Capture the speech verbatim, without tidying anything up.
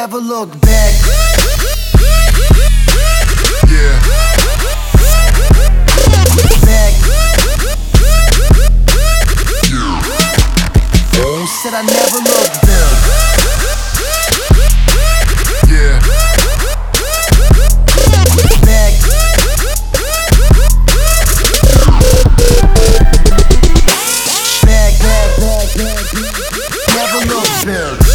never look back. Yeah. Back. Yeah. Oh, said I never look back. Yeah. Back. Back, back, back, back. Never look back.